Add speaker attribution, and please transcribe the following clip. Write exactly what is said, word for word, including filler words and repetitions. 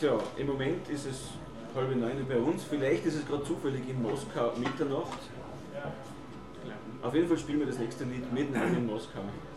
Speaker 1: Tja, im Moment ist es halb neun bei uns. Vielleicht ist es gerade zufällig in Moskau Mitternacht. Auf jeden Fall spielen wir das nächste Lied Midnight in Moskau.